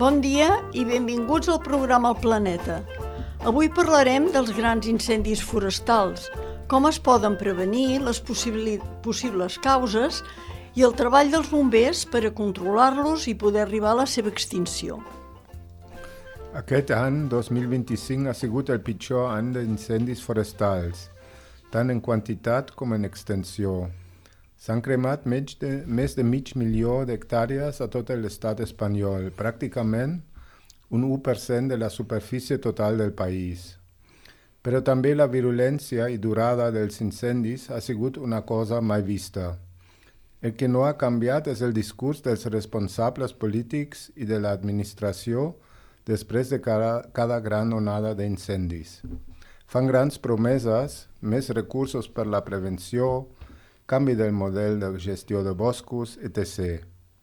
Bon dia i benvinguts al programa El Planeta. Avui parlarem dels grans incendis forestals, com es poden prevenir, les possibles causes i el treball dels bombers per a controlar-los i poder arribar a la seva extinció. Aquest any, 2025, ha sigut el pitjor any d'incendis forestals, tant en quantitat com en extensió. S'han cremat més de 500.000 d'hectàrees a tot l'estat espanyol, pràcticament un 1% de la superfície total del país. Però també la virulència i durada dels incendis ha sigut una cosa mai vista. El que no ha canviat és el discurs dels responsables polítics i de l'administració després de cada gran onada d'incendis. Fan grans promeses, més recursos per la prevenció, canvi del model de gestió de boscos, etc.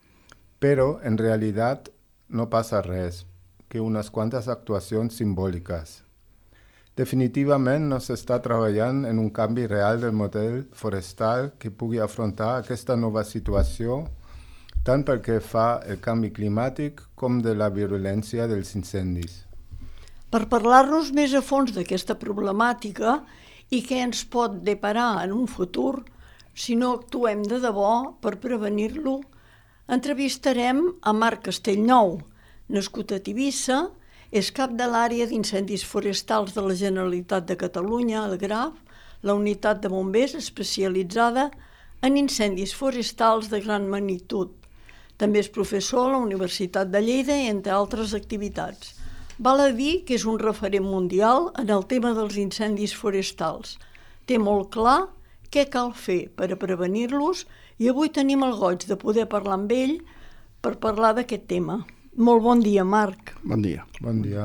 Però, en realitat, no passa res, que unes quantes actuacions simbòliques. Definitivament no s'està treballant en un canvi real del model forestal que pugui afrontar aquesta nova situació, tant pel que fa el canvi climàtic com de la virulència dels incendis. Per parlar-nos més a fons d'aquesta problemàtica i què ens pot deparar en un futur, si no actuem de debò per prevenir-lo, entrevistarem a Marc Castellnou, nascut a Tivissa, és cap de l'àrea d'incendis forestals de la Generalitat de Catalunya, el GRAF, la unitat de bombers especialitzada en incendis forestals de gran magnitud. També és professor a la Universitat de Lleida, entre altres activitats. Val a dir que és un referent mundial en el tema dels incendis forestals. Té molt clar què cal fer per a prevenir-los i avui tenim el goig de poder parlar amb ell per parlar d'aquest tema. Molt bon dia, Marc. Bon dia. Bon dia.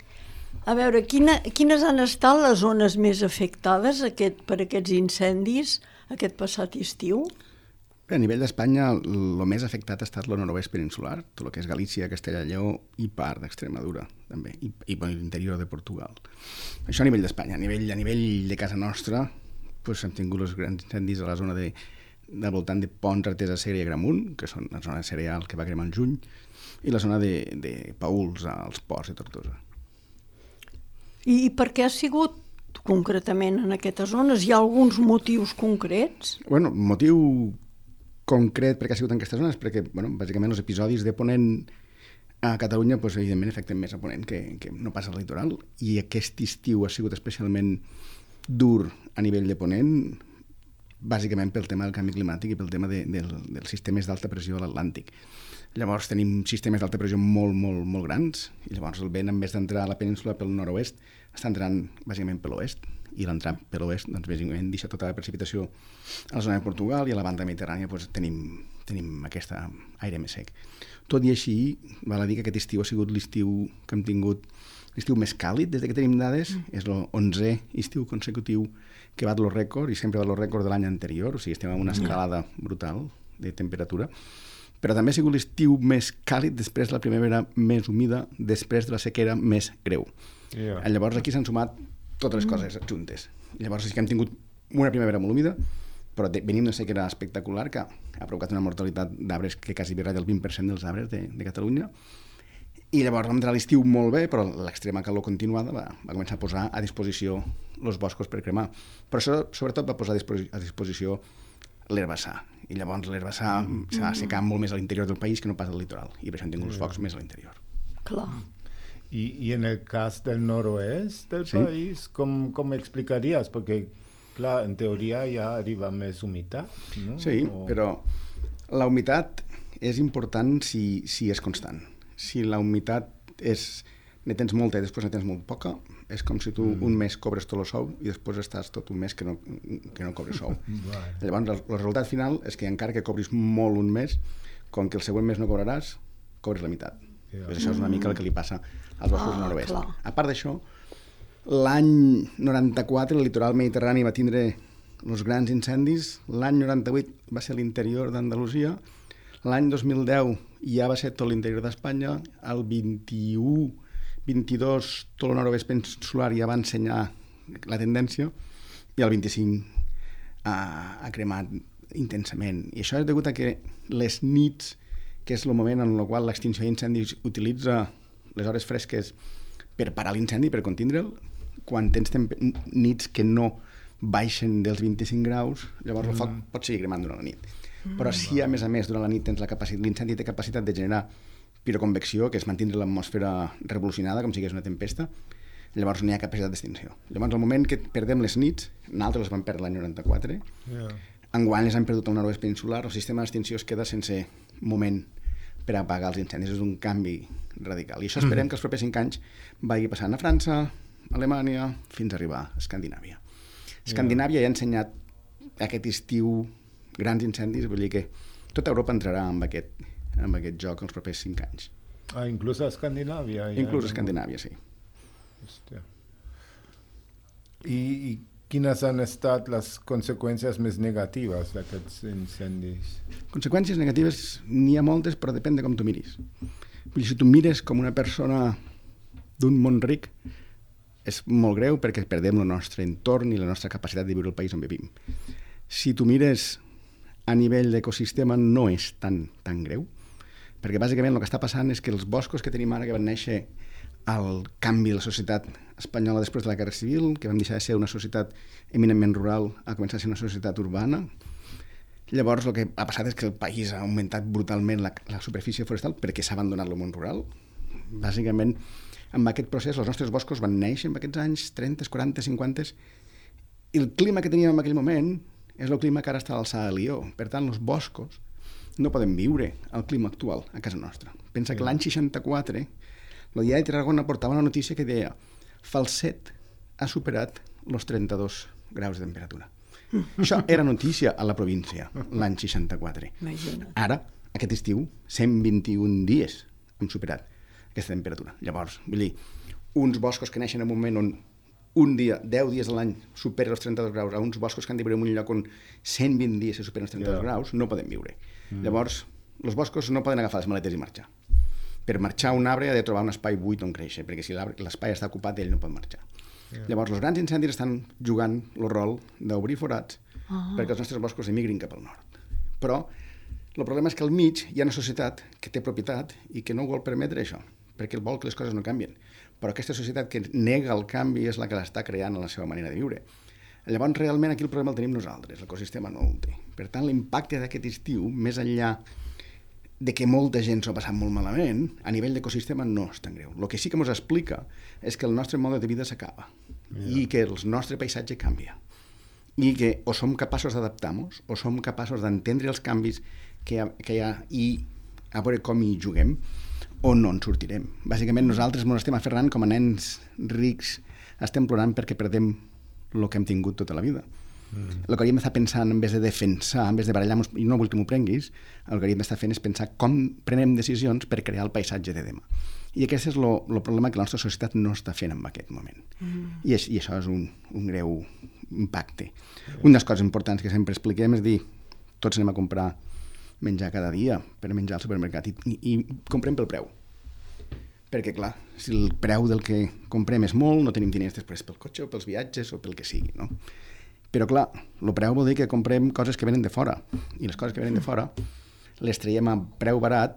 A veure, quines han estat les zones més afectades per aquests incendis aquest passat estiu? Bé, a nivell d'Espanya, el més afectat ha estat el nord-oest peninsular, tot el que és Galícia, Castella i Lleó i part d'Extremadura, també, i l'interior de Portugal. Això a nivell d'Espanya. A nivell de casa nostra, doncs hem tingut els grans incendis a la zona del voltant de Pons, Artesa, Segre i Agramunt, que són la zona de cereal que va cremar al juny, i la zona de Paüls, als ports de Tortosa. I per què ha sigut concretament en aquestes zones? Hi ha alguns motius concrets? Bueno, motiu concret perquè ha sigut en aquestes zones, perquè bàsicament els episodis de ponent a Catalunya evidentment afecten més a ponent que no passa al litoral, i aquest estiu ha sigut especialment dur a nivell de ponent, bàsicament pel tema del canvi climàtic i pel tema dels sistemes d'alta pressió a l'Atlàntic. Llavors tenim sistemes d'alta pressió molt, molt, molt grans, i llavors el vent, en vez d'entrar a la península pel nord-oest, està entrant bàsicament per l'oest, i l'entrar per l'oest, doncs bàsicament deixa tota la precipitació a la zona de Portugal, i a la banda mediterrània tenim aquest aire més sec. Tot i així, val a dir que aquest estiu ha sigut l'estiu que hem tingut, l'estiu més càlid des que tenim dades, és l'11è estiu consecutiu que bat el rècord, i sempre bat el rècord de l'any anterior, o sigui, estem en una escalada brutal de temperatura, però també ha sigut l'estiu més càlid després de la primavera més humida, després de la sequera més greu. Llavors aquí s'han sumat totes les coses juntes. Llavors sí que hem tingut una primavera molt humida, però venim d'una sequera espectacular que ha provocat una mortalitat d'arbres que quasi ratlla el 20% dels arbres de Catalunya. I llavors vam entrar a l'estiu molt bé, però l'extrema calor continuada va començar a posar a disposició els boscos per cremar. Però això sobretot va posar a disposició l'herbassar. I llavors l'herbassar s'ha assecat molt més a l'interior del país que no pas al litoral. I per això hem tingut els focs més a l'interior. Clar. I en el cas del nord-oest del país, com explicaries? Perquè, clar, en teoria ja arriba més humitat, no? Sí, però la humitat és important si és constant. Si la humitat ne tens molta i després ne tens molt poca, és com si tu un mes cobres tot el sou i després estàs tot un mes que no cobres sou. Llavors, el resultat final és que encara que cobris molt un mes, com que el següent mes no cobraràs, cobres la meitat. Això és una mica el que li passa als boscos del nord-oest. A part d'això, l'any 94 el litoral mediterrani va tindre els grans incendis, l'any 98 va ser l'interior d'Andalusia, l'any 2010 ja va ser tot l'interior d'Espanya, el 22 tot el nord-oest peninsular ja va ensenyar la tendència, i el 25 ha cremat intensament. I això és degut a que les nits que és el moment en el qual l'extinció d'incendis utilitza les hores fresques per parar l'incendi, per contindre'l, quan tens nits que no baixen dels 25 graus, llavors el foc pot seguir cremant durant la nit. Però si a més durant la nit tens l'incendi té capacitat de generar piroconvecció, que és mantenir l'atmosfera revolucionada com si hagués una tempesta, llavors no hi ha capacitat d'extinció. Llavors, al moment que perdem les nits, nosaltres les vam perdre l'any 94, enguany les hem perdut a una nova peninsular, el sistema d'extinció es queda sense moment per apagar els incendis. És un canvi radical. I això esperem que els propers 5 anys vagi passant a França, a Alemanya, fins a arribar a Escandinàvia. Escandinàvia ja ha ensenyat aquest estiu grans incendis, vull dir que tota Europa entrarà amb aquest joc els propers 5 anys. Inclús a Escandinàvia? Inclús a Escandinàvia, sí. Hòstia. I quines han estat les conseqüències més negatives d'aquests incendis? Conseqüències negatives n'hi ha moltes, però depèn de com tu miris. Vull dir, si tu mires com una persona d'un món ric, és molt greu perquè perdem el nostre entorn i la nostra capacitat de viure el país on vivim. Si tu mires a nivell d'ecosistema no és tan greu, perquè bàsicament el que està passant és que els boscos que tenim ara, que van néixer al canvi de la societat espanyola després de la Guerra Civil, que van deixar de ser una societat eminentment rural a començar a ser una societat urbana, llavors el que ha passat és que el país ha augmentat brutalment la superfície forestal perquè s'ha abandonat el món rural. Bàsicament, amb aquest procés, els nostres boscos van néixer en aquests anys 30, 40, 50, i el clima que teníem en aquell moment és el clima que ara està a l'alçada de Lió. Per tant, els boscos no poden viure al clima actual a casa nostra. Pensa que l'any 64 el diari de Tarragona portava una notícia que deia Falset ha superat els 32 graus de temperatura. Això era notícia a la província l'any 64. Imagina't. Ara, aquest estiu, 121 dies hem superat aquesta temperatura. Llavors, vull dir, uns boscos que neixen en un moment on un dia, 10 dies a l'any supera els 32 graus, a uns boscos que han de viure en un lloc on 120 dies se superen els 32 graus, no poden viure. Llavors, els boscos no poden agafar les maletes i marxar. Per marxar un arbre ha de trobar un espai buit on créixer, perquè si l'espai està ocupat ell no pot marxar. Llavors, els grans incendis estan jugant el rol d'obrir forats perquè els nostres boscos emigrin cap al nord. Però el problema és que al mig hi ha una societat que té propietat i que no vol permetre això, perquè vol que les coses no canvien. Però aquesta societat que nega el canvi és la que l'està creant en la seva manera de viure. Llavors, realment, aquí el problema el tenim nosaltres, l'ecosistema no el té. Per tant, l'impacte d'aquest estiu, més enllà de que molta gent s'ho ha passat molt malament, a nivell d'ecosistema no és tan greu. El que sí que ens explica és que el nostre mode de vida s'acaba i que el nostre paisatge canvia. I que o som capaços d'adaptar-nos o som capaços d'entendre els canvis que hi ha i a veure com hi juguem, o no en sortirem. Bàsicament nosaltres ens estem aferrant com a nens rics, estem plorant perquè perdem el que hem tingut tota la vida. El que hauríem d'estar pensant, en vez de defensar, en vez de barallar-nos, i no vull que m'ho prenguis, el que hauríem d'estar fent és pensar com prenem decisions per crear el paisatge de demà. I aquest és el problema que la nostra societat no està fent en aquest moment. I això és un greu impacte. Una de les coses importants que sempre expliquem és dir, tots anem a comprar menjar cada dia per menjar al supermercat i comprem pel preu. Perquè, clar, si el preu del que comprem és molt, no tenim diners després pel cotxe o pels viatges o pel que sigui, no? Però, clar, el preu vol dir que comprem coses que venen de fora. I les coses que venen de fora les traiem a preu barat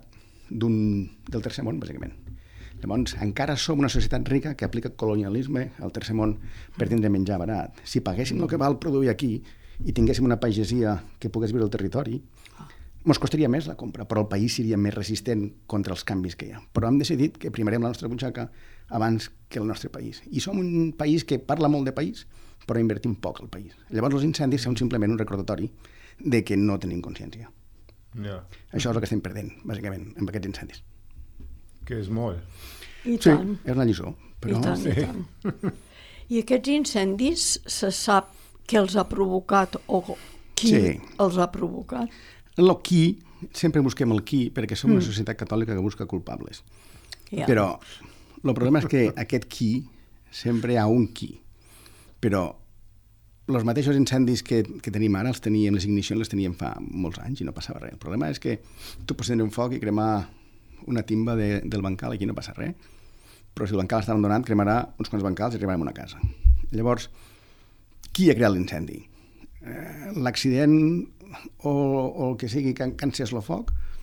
del tercer món, bàsicament. Llavors, encara som una societat rica que aplica colonialisme al tercer món per tindre menjar barat. Si paguéssim el que val produir aquí i tinguéssim una pagesia que pogués viure al territori, ens costaria més la compra, però el país seria més resistent contra els canvis que hi ha. Però hem decidit que primarem la nostra butxaca abans que el nostre país. I som un país que parla molt de país, però invertim poc al país. Llavors els incendis són simplement un recordatori de que no tenim consciència. Això és el que estem perdent, bàsicament, amb aquests incendis. Que és molt. I tant. Sí, és una lliçó. Però... I tant, i tant. I aquests incendis se sap què els ha provocat o qui els ha provocat? El qui, sempre busquem el qui, perquè som una societat catòlica que busca culpables. Però el problema és que aquest qui, sempre hi ha un qui. Però els mateixos incendis que tenim ara, les ignicions les teníem fa molts anys i no passava res. El problema és que tu pots tenir un foc i cremar una timba del bancal, aquí no passa res. Però si el bancal està abandonat, cremarà uns quants bancals i arribarem a una casa. Llavors, qui ha creat l'incendi? L'accident o el que sigui que encensés el foc,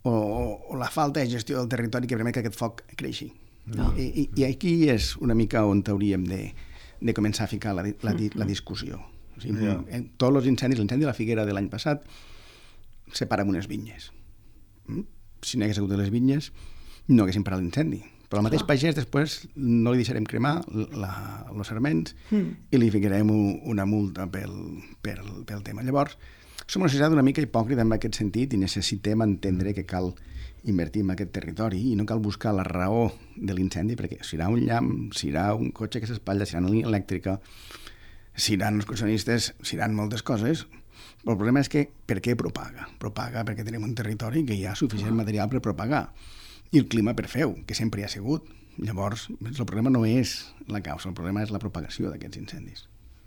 o la falta de gestió del territori que permet que aquest foc creixi. I aquí és una mica on hauríem de començar a ficar la discussió. O sigui, tots els incendis, l'incendi de la Figuera de l'any passat, separa amb unes vinyes. Si no hagués hagut les vinyes, no haguéssim parat l'incendi. Però el mateix pagès després no li deixarem cremar els serments i li ficarem una multa pel tema. Llavors, som una societat una mica hipòcrita en aquest sentit i necessitem entendre que cal invertir en aquest territori i no cal buscar la raó de l'incendi, perquè serà un llamp, serà un cotxe que s'espatlla, serà una línia elèctrica, seran els excursionistes, seran moltes coses, però el problema és que per què propaga? Propaga perquè tenim un territori que hi ha suficient material per propagar i el clima per fer-ho, que sempre hi ha sigut. Llavors, el problema no és la causa, el problema és la propagació d'aquests incendis.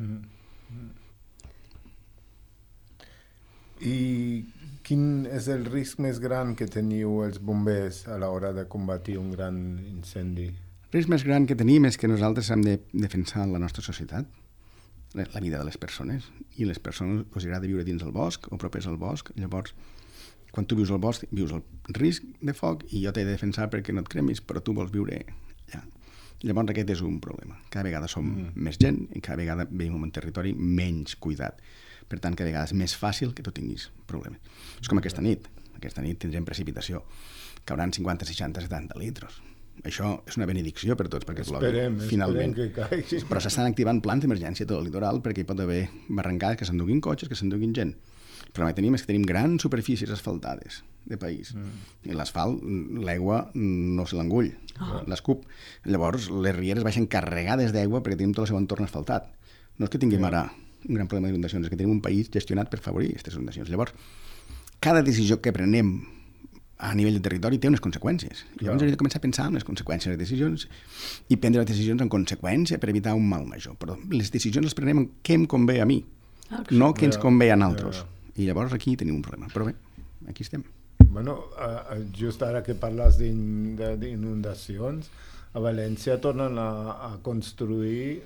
I quin és el risc més gran que teniu els bombers a l'hora de combatir un gran incendi? El risc més gran que tenim és que nosaltres hem de defensar la nostra societat, la vida de les persones, i les persones els agrada viure dins del bosc o propers al bosc. Llavors, quan tu vius al bosc, vius el risc de foc i jo t'he de defensar perquè no et cremis, però tu vols viure allà. Llavors aquest és un problema. Cada vegada som més gent i cada vegada vivim en un territori menys cuidat. Per tant, cada vegada és més fàcil que tu tinguis problemes. És com aquesta nit. Aquesta nit tindrem precipitació. Cauran 50, 60, 70 litres. Això és una benedicció per tots, perquè esperem que caigui. Però s'estan activant plans d'emergència a tot el litoral perquè hi pot haver barrancades que s'enduguin cotxes, que s'enduguin gent. El problema que tenim és que tenim grans superfícies asfaltades de país. I l'asfalt, l'aigua no se l'engull, l'escup. Llavors, les rieres baixen carregades d'aigua perquè tenim tot el seu entorn asfaltat. No és que tinguem ara un gran problema d'inundacions, és que tenim un país gestionat per favorir aquestes inundacions. Llavors, cada decisió que prenem a nivell de territori té unes conseqüències. Llavors hem de començar a pensar en les conseqüències de les decisions i prendre les decisions en conseqüència per evitar un mal major. Però les decisions les prenem en què em convé a mi, no què ens convé a nosaltres. I llavors aquí tenim un problema. Però bé, aquí estem. Bueno, just ara que parles d'inundacions, a València tornen a construir,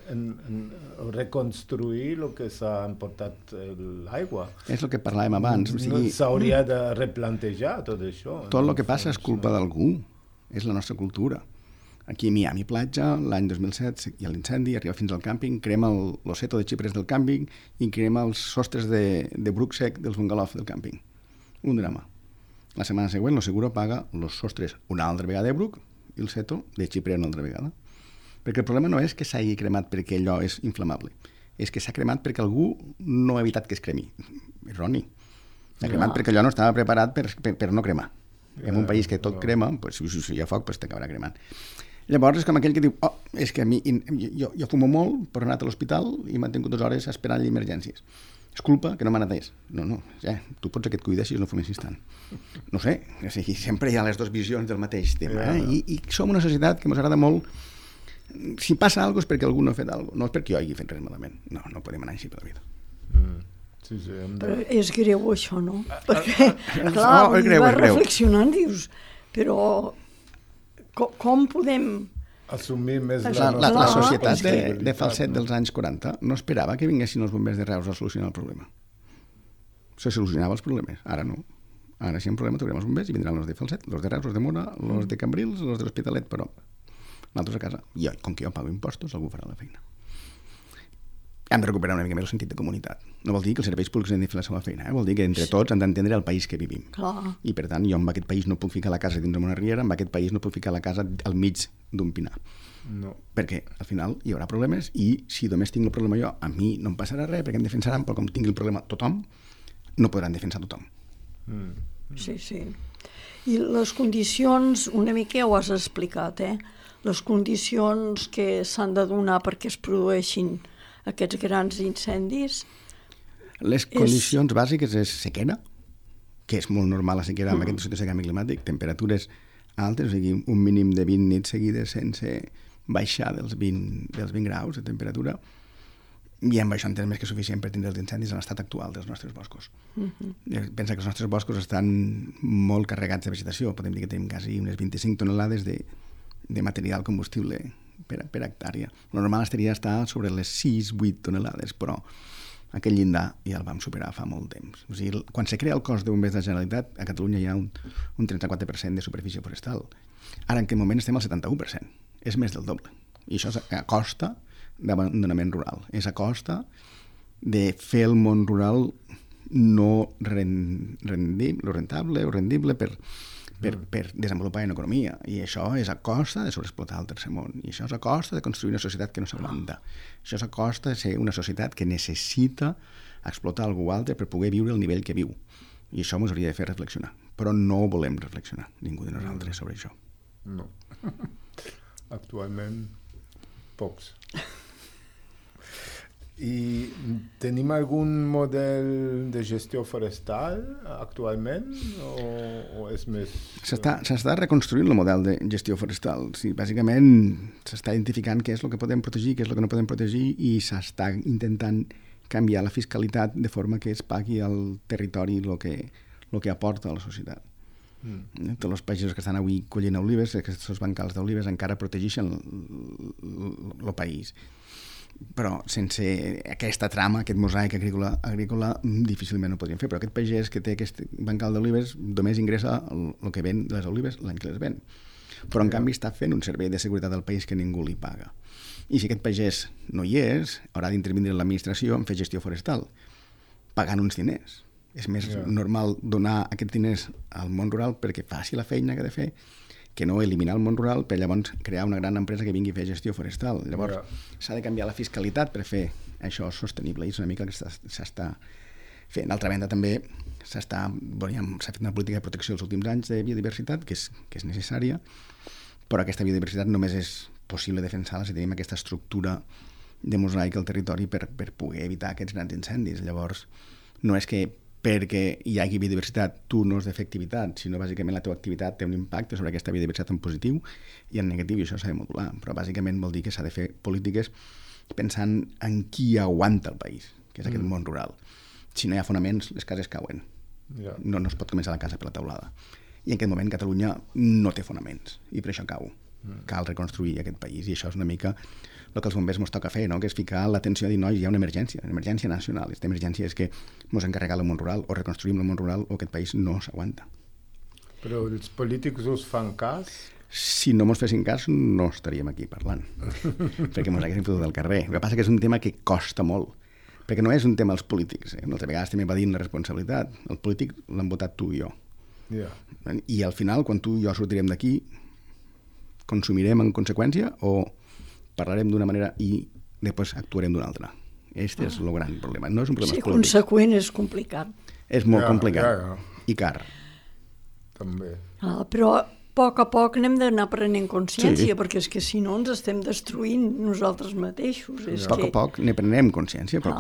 a reconstruir el que s'ha emportat l'aigua. És el que parlàvem abans. S'hauria de replantejar tot això. Tot el que passa és culpa d'algú. És la nostra cultura. Aquí a Miami Platja, l'any 2007, hi ha l'incendi, arriba fins al càmping, crema el seto de xiprers del càmping i crema els sostres de bruc sec dels bungalows del càmping. Un drama. La setmana següent, el seguro paga els sostres una altra vegada de bruc i el seto de xiprer una altra vegada. Perquè el problema no és que s'hagi cremat perquè allò és inflamable, és que s'ha cremat perquè algú no ha evitat que es cremi. Erroni. S'ha cremat perquè allò no estava preparat per no cremar. En un país que tot crema, pues, si hi ha foc, pues, t'acabarà cremant. Llavors és com aquell que diu, és que a mi, jo fumo molt, però he anat a l'hospital i m'han tingut 2 hores esperant emergències. És culpa que no m'han atès. No, ja, tu pots que et cuidessis no fumessis tant. No sé, o sigui, sempre hi ha les 2 visions del mateix tema. I som una societat que ens agrada molt. Si passa alguna cosa és perquè algú no ha fet alguna cosa, no és perquè jo hagi fet res malament. No podem anar així per la vida. Sí, però és greu això, no? Perquè, clar, vas reflexionant, dius, però com podem assumir més la societat de falset dels anys 40 no esperava que vinguessin els bombers de Reus a solucionar el problema. Se solucionava els problemes, ara no. Ara si hi ha un problema trobarem els bombers i vindran els de falset, els de Reus, els de Mora, els de Cambrils, els de l'Hospitalet, però nosaltres a casa. I com que jo pago impostos, algú farà la feina. Hem de recuperar una mica més el sentit de comunitat. No vol dir que els serveis públics han de fer la seva feina, vol dir que entre tots hem d'entendre el país que vivim. Clar. I per tant, jo en aquest país no puc ficar la casa dins d'una riera, en aquest país no puc ficar la casa al mig d'un pinar. No. Perquè al final hi haurà problemes i si només tinc el problema jo, a mi no em passarà res perquè em defensaran, però com tingui el problema tothom, no podran defensar tothom. Sí. I les condicions, una mica ho has explicat, les condicions que s'han de donar perquè es produeixin aquests grans incendis. Les condicions bàsiques és sequera, que és molt normal la sequera amb aquesta situació de canvi climàtic, temperatures altes, o sigui, un mínim de 20 nits seguides sense baixar dels 20 graus de temperatura, i amb això entens més que suficient per tindre els incendis en l'estat actual dels nostres boscos. Pensa que els nostres boscos estan molt carregats de vegetació, podem dir que tenim quasi unes 25 tonelades de material combustible per hectàrea. El normal estaria estar sobre les 6-8 tonelades, però Aquest llindar ja el vam superar fa molt temps. O sigui, quan se crea el cos de bombers de la Generalitat, a Catalunya hi ha un 34% de superfície forestal. Ara, en aquest moment, estem al 71%. És més del doble. I això és a costa d'abandonament rural. És a costa de fer el món rural no rentable o rendible per desenvolupar una economia. I això és a costa de sobreexplotar el tercer món. I això és a costa de construir una societat que no s'aguanta. Això és a costa de ser una societat que necessita explotar algú altre per poder viure al nivell que viu. I això ens hauria de fer reflexionar. Però no volem reflexionar, ningú de nosaltres, sobre això. No. Actualment, pocs. I tenim algun model de gestió forestal actualment o és més... S'està reconstruint el model de gestió forestal. Sí, bàsicament s'està identificant què és el que podem protegir, què és el que no podem protegir i s'està intentant canviar la fiscalitat de forma que es pagui al territori el que aporta a la societat. Tots els pagesos que estan avui collint olives, aquests bancals d'olives encara protegeixen el país. Però sense aquesta trama, aquest mosaic agrícola difícilment ho podríem fer, però aquest pagès que té aquest bancal d'olives només ingressa el que ven de les olives l'any que les ven, però en canvi està fent un servei de seguretat al país que ningú li paga. I si aquest pagès no hi és, haurà d'intervenir l'administració en fer gestió forestal, pagant uns diners. És més normal donar aquests diners al món rural perquè faci la feina que ha de fer, que no eliminar el món rural per llavors crear una gran empresa que vingui a fer gestió forestal. Llavors s'ha de canviar la fiscalitat per fer això sostenible i és una mica el que s'està fent. D'altra banda també s'ha fet una política de protecció els últims anys de biodiversitat que és necessària, però aquesta biodiversitat només és possible defensar-la si tenim aquesta estructura de mosaic al territori per poder evitar aquests grans incendis. Llavors no és que perquè hi hagi biodiversitat tu no has de fer activitat, sinó bàsicament la teva activitat té un impacte sobre aquesta biodiversitat en positiu i en negatiu, i això s'ha de modular. Però bàsicament vol dir que s'ha de fer polítiques pensant en qui aguanta el país, que és aquest món rural. Si no hi ha fonaments, les cases cauen. No es pot començar la casa per la teulada. I en aquest moment Catalunya no té fonaments, i per això cau. Cal reconstruir aquest país, i això és una mica el que els bombers ens toca fer, no? Que és ficar l'atenció a dir, nois, hi ha una emergència nacional. Aquesta emergència és que ens encarregat el món rural, o reconstruïm el món rural, o aquest país no s'aguanta. Però els polítics us fan cas? Si no ens fessin cas, no estaríem aquí parlant, perquè ens haguéssim fotut del carrer. El que passa que és un tema que costa molt, perquè no és un tema dels polítics. Una altra vegada també va dir la responsabilitat. El polític l'han votat tu i jo. I al final, quan tu i jo sortirem d'aquí, consumirem en conseqüència o parlarem d'una manera i després actuarem d'una altra. Este és el gran problema. No és un problema polític. Ser conseqüent és complicat. És molt complicat i car. També. Però a poc anem d'anar prenent consciència, perquè és que si no ens estem destruint nosaltres mateixos. A poc ne prenem consciència, però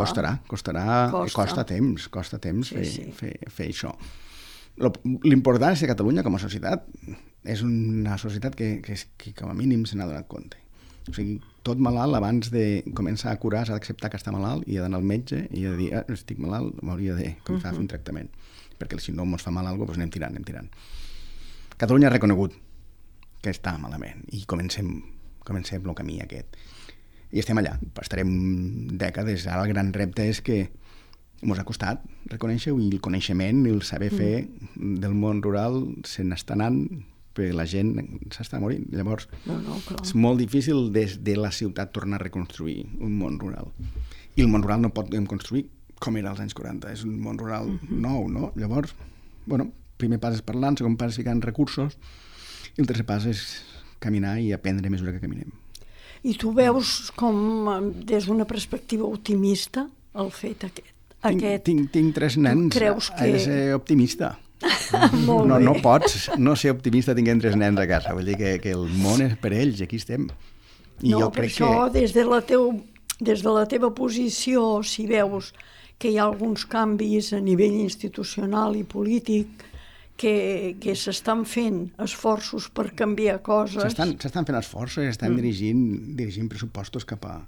costa temps fer això. L'important és que Catalunya com a societat és una societat que com a mínim se n'ha donat compte. O sigui, tot malalt abans de començar a curar s'ha d'acceptar que està malalt i ha d'anar al metge i ha de dir, estic malalt, m'hauria de començar a fer un tractament, perquè si no ens fa mal alguna cosa, doncs anem tirant. Catalunya ha reconegut que està malament i comencem el camí aquest. I estem allà, estarem dècades. Ara el gran repte és que ens ha costat reconèixer-ho i el coneixement i el saber fer del món rural se n'està anant perquè la gent s'està morint. Llavors, és molt difícil des de la ciutat tornar a reconstruir un món rural. I el món rural no podem construir com era als anys 40. És un món rural nou, no? Llavors, primer pas és parlant, segon pas és ficant recursos i el tercer pas és caminar i aprendre a mesura que caminem. I tu veus com des d'una perspectiva optimista el fet aquest? Tinc 3 nens. He de ser optimista. No pots no ser optimista tinguent 3 nens a casa. Vull dir que el món és per ells, aquí estem. I jo crec això, des de la teva posició, si veus que hi ha alguns canvis a nivell institucional i polític que s'estan fent esforços per canviar coses... S'estan fent esforços i estan dirigint pressupostos cap a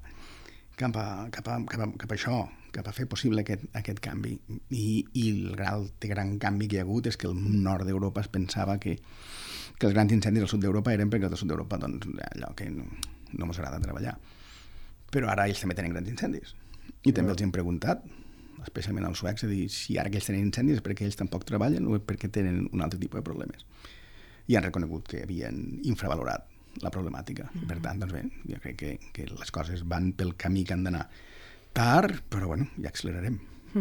això, cap a fer possible aquest canvi. I el gran canvi que hi ha hagut és que el nord d'Europa es pensava que els grans incendis al sud d'Europa eren perquè al sud d'Europa allò que no ens agrada treballar. Però ara ells també tenen grans incendis. I també els hem preguntat especialment els suecs, a dir, si ara que ells tenen incendis és perquè ells tampoc treballen o perquè tenen un altre tipus de problemes. I han reconegut que havien infravalorat la problemàtica. Per tant, doncs bé, jo crec que les coses van pel camí que han d'anar. Tard, però bueno, ja accelerarem.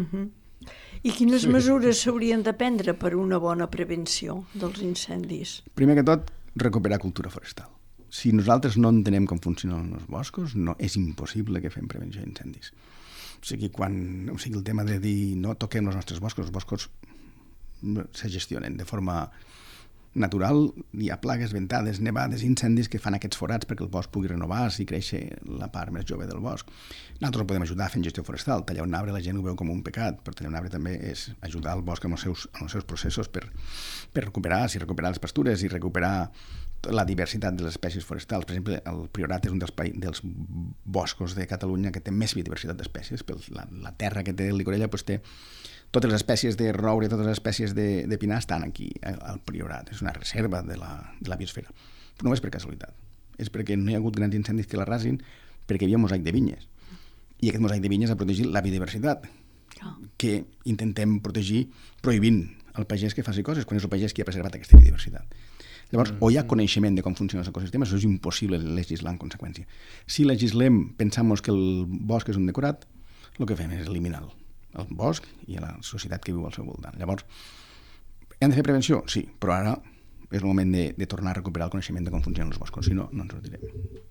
I quines mesures s'haurien de prendre per una bona prevenció dels incendis? Primer que tot, recuperar cultura forestal. Si nosaltres no entenem com funcionen els boscos, no, és impossible que fem prevenció d'incendis. O sigui, el tema de dir no toquem els nostres boscos, els boscos se gestionen de forma natural, hi ha plagues, ventades, nevades, incendis que fan aquests forats perquè el bosc pugui renovar-se i créixer la part més jove del bosc. Nosaltres ho podem ajudar fent gestió forestal. Tallar un arbre la gent ho veu com un pecat, però tallar un arbre també és ajudar el bosc amb els seus processos per recuperar les pastures i recuperar la diversitat de les espècies forestals. Per exemple, el Priorat és un dels boscos de Catalunya que té més biodiversitat d'espècies. La terra que té el Llicorella té totes les espècies de roure, totes les espècies de pinar estan aquí, al Priorat. És una reserva de la biosfera. Però no és per casualitat. És perquè no hi ha hagut grans incendis que l'arrasin perquè hi havia mosaic de vinyes. I aquest mosaic de vinyes ha protegit la biodiversitat, que intentem protegir prohibint al pagès que faci coses, quan és el pagès qui ha preservat aquesta biodiversitat. Llavors, o hi ha coneixement de com funcionen els ecosistemes, o és impossible legislar en conseqüència. Si legislem pensant que el bosc és un decorat, el que fem és eliminar el bosc i a la societat que viu al seu voltant. Llavors, hem de fer prevenció? Sí, però ara és el moment de tornar a recuperar el coneixement de com funcionen els boscos, si no, no ens sortirem.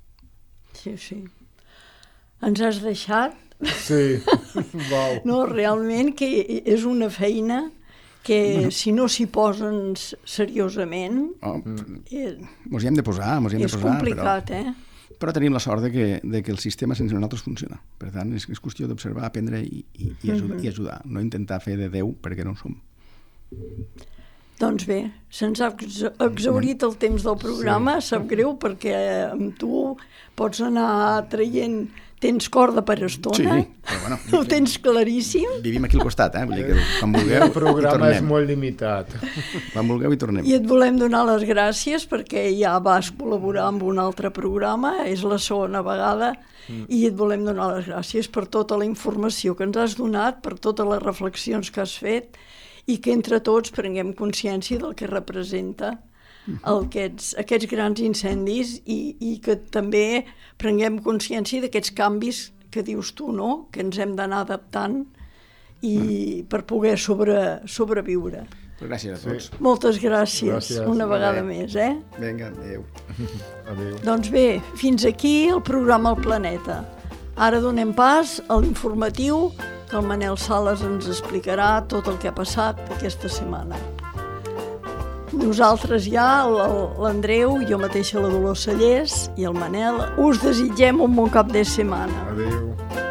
Sí. Ens has deixat? Sí, wow. No, realment que és una feina que si no s'hi posen seriosament... Ens hi hem de posar, és complicat, però tenim la sort de que el sistema sense nosaltres funciona. Per tant, és qüestió d'observar, aprendre i ajudar. No intentar fer de Déu perquè no ho som. Doncs bé, se'ns ha exhaurit el temps del programa, sap greu, perquè amb tu pots anar traient... Tens corda per estona, però bueno, ho tens claríssim. Vivim aquí al costat, vull dir que quan vulgueu el programa és molt limitat. Quan vulgueu hi tornem. I et volem donar les gràcies perquè ja vas col·laborar amb un altre programa, és la segona vegada, i et volem donar les gràcies per tota la informació que ens has donat, per totes les reflexions que has fet, i que entre tots prenguem consciència del que representa aquests grans incendis i que també prenguem consciència d'aquests canvis que dius tu, no? Que ens hem d'anar adaptant i per poder sobreviure. Gràcies a tots. Moltes gràcies. Una vegada més, Vinga, adéu. Doncs bé, fins aquí el programa El Planeta. Ara donem pas a l'informatiu que el Manel Sales ens explicarà tot el que ha passat aquesta setmana. Nosaltres ja, l'Andreu, jo mateixa la Dolors Cellers i el Manel, us desitgem un bon cap de setmana. Adéu.